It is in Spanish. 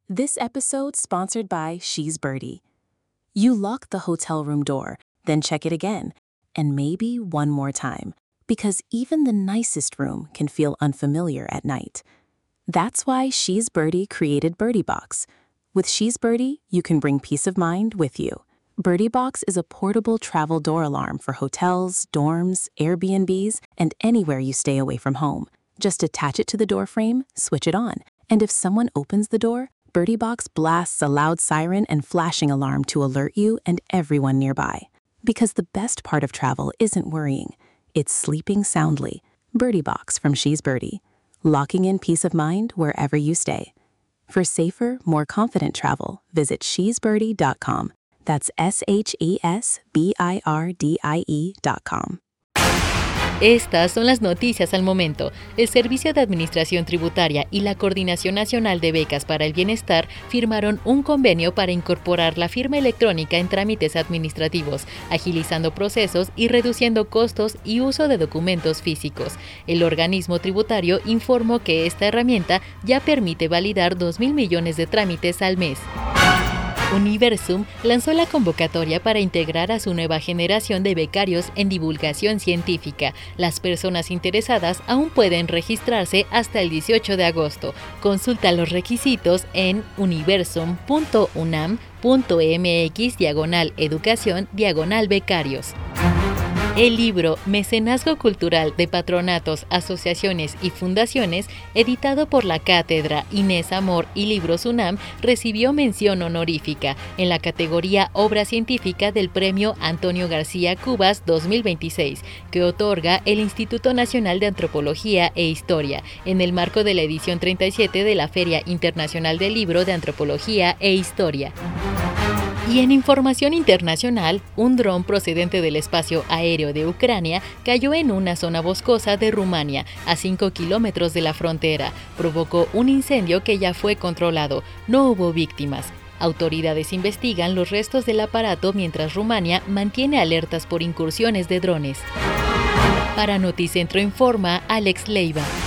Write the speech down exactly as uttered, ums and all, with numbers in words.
This episode sponsored by She's Birdie. You lock the hotel room door, then check it again, and maybe one more time, because even the nicest room can feel unfamiliar at night. That's why She's Birdie created Birdie Box. With She's Birdie, you can bring peace of mind with you. Birdie Box is a portable travel door alarm for hotels, dorms, Airbnbs, and anywhere you stay away from home. Just attach it to the door frame, switch it on, and if someone opens the door, Birdie Box blasts a loud siren and flashing alarm to alert you and everyone nearby. Because the best part of travel isn't worrying, it's sleeping soundly. Birdie Box from She's Birdie, locking in peace of mind wherever you stay. For safer, more confident travel, visit she's birdie dot com. That's S H E S B I R D I E dot com. Estas son las noticias al momento. El Servicio de Administración Tributaria y la Coordinación Nacional de Becas para el Bienestar firmaron un convenio para incorporar la firma electrónica en trámites administrativos, agilizando procesos y reduciendo costos y uso de documentos físicos. El organismo tributario informó que esta herramienta ya permite validar dos mil millones de trámites al mes. Universum lanzó la convocatoria para integrar a su nueva generación de becarios en divulgación científica. Las personas interesadas aún pueden registrarse hasta el dieciocho de agosto. Consulta los requisitos en universum punto unam punto mx diagonal educación diagonal becarios. El libro Mecenazgo Cultural de Patronatos, Asociaciones y Fundaciones, editado por la Cátedra Inés Amor y Libros UNAM, recibió mención honorífica en la categoría Obra Científica del Premio Antonio García Cubas dos mil veintiséis, que otorga el Instituto Nacional de Antropología e Historia, en el marco de la edición treinta y siete de la Feria Internacional del Libro de Antropología e Historia. Y en información internacional, un dron procedente del espacio aéreo de Ucrania cayó en una zona boscosa de Rumania, a cinco kilómetros de la frontera. Provocó un incendio que ya fue controlado. No hubo víctimas. Autoridades investigan los restos del aparato mientras Rumania mantiene alertas por incursiones de drones. Para Noticentro Informa, Alex Leiva.